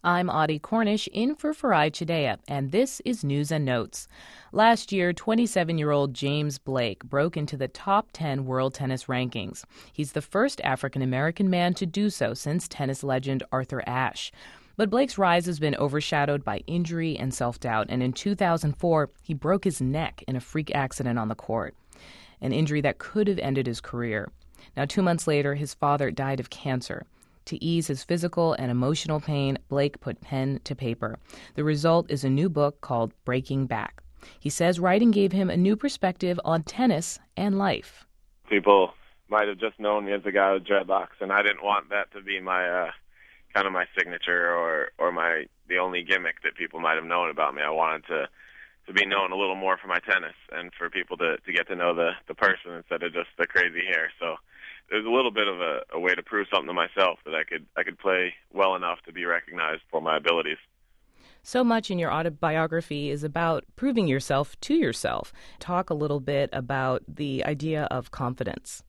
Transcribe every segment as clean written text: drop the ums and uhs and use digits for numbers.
I'm Audie Cornish in for Farai Chidea, and this is News and Notes. Last year, 27-year-old James Blake broke into the top 10 world tennis rankings. He's the first African-American man to do so since tennis legend Arthur Ashe. But Blake's rise has been overshadowed by injury and self-doubt, and in 2004, he broke his neck in a freak accident on the court, an injury that could have ended his career. Now, 2 months later, his father died of cancer. To ease his physical and emotional pain, Blake put pen to paper. The result is a new book called Breaking Back. He says writing gave him a new perspective on tennis and life. People might have just known me as a guy with dreadlocks, and I didn't want that to be my kind of my signature or the only gimmick that people might have known about me. I wanted to be known a little more for my tennis and for people to get to know the person instead of just the crazy hair. So there's a little bit of a way to prove something to myself that I could play well enough to be recognized for my abilities. So much in your autobiography is about proving yourself to yourself. Talk a little bit about the idea of confidence.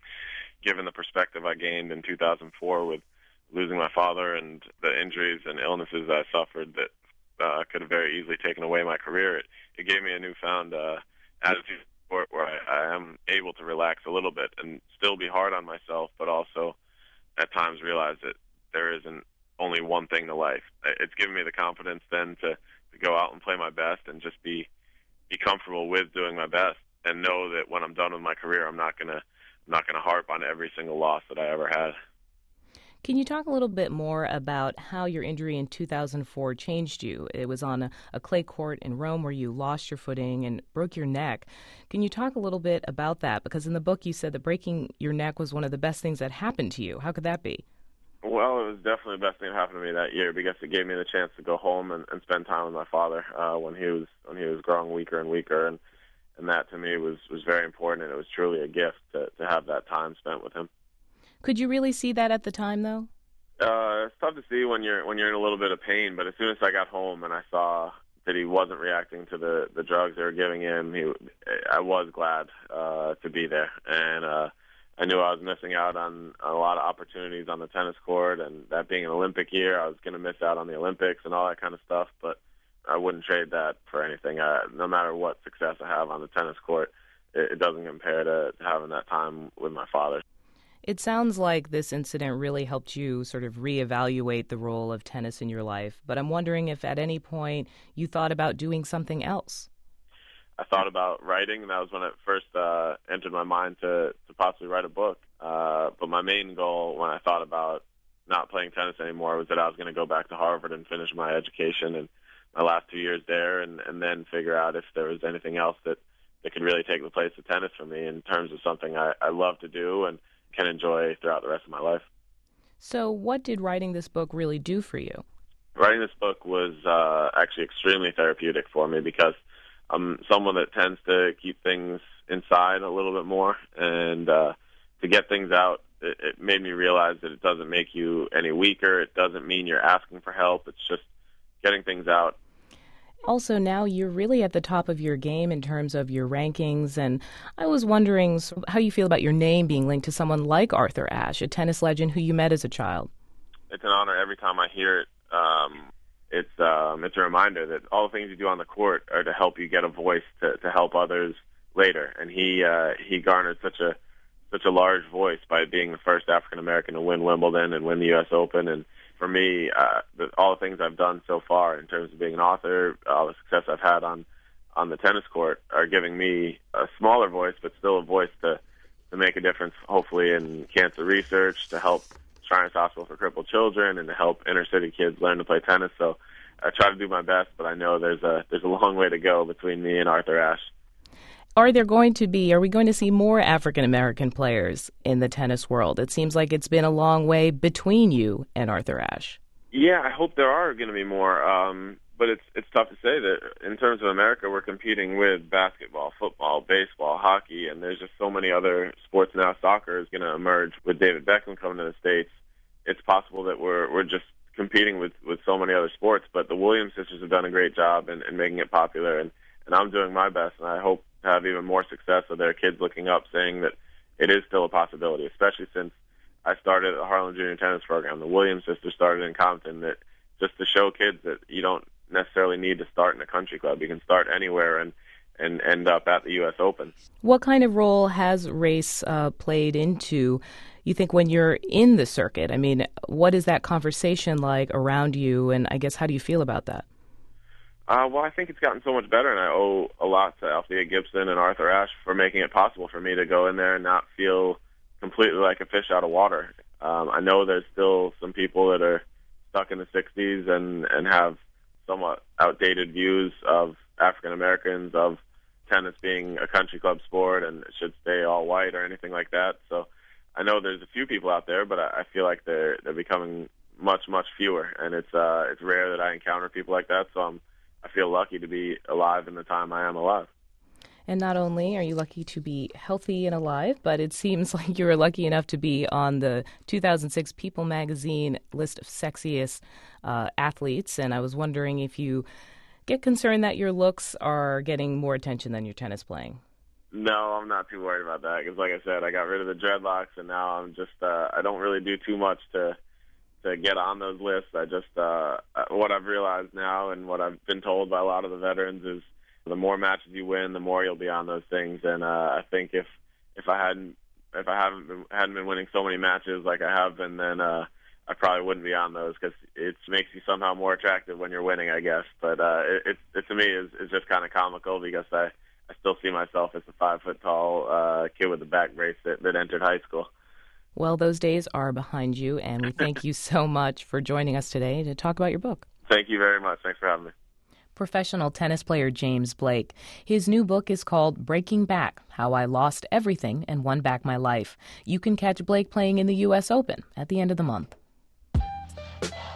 Given the perspective I gained in 2004 with losing my father and the injuries and illnesses I suffered that could have very easily taken away my career, it gave me a newfound attitude where I am able to relax a little bit and still be hard on myself, but also at times realize that there isn't only one thing to life. It's given me the confidence then to go out and play my best and just be comfortable with doing my best and know that when I'm done with my career, I'm not gonna harp on every single loss that I ever had. Can you talk a little bit more about how your injury in 2004 changed you? It was on a clay court in Rome where you lost your footing and broke your neck. Can you talk a little bit about that? Because in the book you said that breaking your neck was one of the best things that happened to you. How could that be? Well, it was definitely the best thing that happened to me that year because it gave me the chance to go home and spend time with my father when he was growing weaker and weaker, and that to me was very important, and it was truly a gift to have that time spent with him. Could you really see that at the time, though? It's tough to see when you're in a little bit of pain, but as soon as I got home and I saw that he wasn't reacting to the drugs they were giving him, I was glad to be there, and I knew I was missing out on a lot of opportunities on the tennis court, and that being an Olympic year, I was going to miss out on the Olympics and all that kind of stuff, but I wouldn't trade that for anything. No matter what success I have on the tennis court, it doesn't compare to having that time with my father. It sounds like this incident really helped you sort of reevaluate the role of tennis in your life, but I'm wondering if at any point you thought about doing something else. I thought about writing, and that was when it first entered my mind to possibly write a book. But my main goal when I thought about not playing tennis anymore was that I was going to go back to Harvard and finish my education and my last 2 years there, and then figure out if there was anything else that could really take the place of tennis for me in terms of something I love to do and can enjoy throughout the rest of my life. So what did writing this book really do for you? Writing this book was actually extremely therapeutic for me because I'm someone that tends to keep things inside a little bit more, and to get things out, it made me realize that it doesn't make you any weaker. It doesn't mean you're asking for help. It's just getting things out. Also, now you're really at the top of your game in terms of your rankings, and I was wondering how you feel about your name being linked to someone like Arthur Ashe, a tennis legend who you met as a child. It's an honor every time I hear it. It's a reminder that all the things you do on the court are to help you get a voice to help others later, and he garnered such a large voice by being the first African American to win Wimbledon and win the U.S. Open. And for me, all the things I've done so far in terms of being an author, all the success I've had on the tennis court are giving me a smaller voice, but still a voice to make a difference, hopefully in cancer research, to help Shriners Hospital for Crippled Children, and to help inner city kids learn to play tennis. So I try to do my best, but I know there's a long way to go between me and Arthur Ashe. Are we going to see more African-American players in the tennis world? It seems like it's been a long way between you and Arthur Ashe. Yeah, I hope there are going to be more, but it's tough to say that in terms of America, we're competing with basketball, football, baseball, hockey, and there's just so many other sports now. Soccer is going to emerge with David Beckham coming to the States. It's possible that we're just competing with so many other sports, but the Williams sisters have done a great job in making it popular, and I'm doing my best, and I hope to have even more success with their kids looking up, saying that it is still a possibility, especially since I started at the Harlem Junior Tennis Program. The Williams sisters started in Compton, that just to show kids that you don't necessarily need to start in a country club. You can start anywhere and end up at the U.S. Open. What kind of role has race played into, you think, when you're in the circuit? I mean, what is that conversation like around you, and I guess how do you feel about that? Well, I think it's gotten so much better, and I owe a lot to Althea Gibson and Arthur Ashe for making it possible for me to go in there and not feel completely like a fish out of water. I know there's still some people that are stuck in the 60s and have somewhat outdated views of African Americans, of tennis being a country club sport and it should stay all white or anything like that. So I know there's a few people out there, but I feel like they're becoming much fewer, and it's rare that I encounter people like that. So I feel lucky to be alive in the time I am alive. And not only are you lucky to be healthy and alive, but it seems like you were lucky enough to be on the 2006 People magazine list of sexiest athletes. And I was wondering if you get concerned that your looks are getting more attention than your tennis playing. No, I'm not too worried about that because, like I said, I got rid of the dreadlocks, and now I'm just I don't really do too much to get on those lists. I just what I've realized now and what I've been told by a lot of the veterans is the more matches you win, the more you'll be on those things. And I think if I hadn't been winning so many matches like I have been, then I probably wouldn't be on those because it makes you somehow more attractive when you're winning, I guess. But it to me is just kind of comical because I still see myself as a 5-foot-tall kid with a back brace that entered high school. Well, those days are behind you, and we thank you so much for joining us today to talk about your book. Thank you very much. Thanks for having me. Professional tennis player James Blake. His new book is called Breaking Back, How I Lost Everything and Won Back My Life. You can catch Blake playing in the U.S. Open at the end of the month.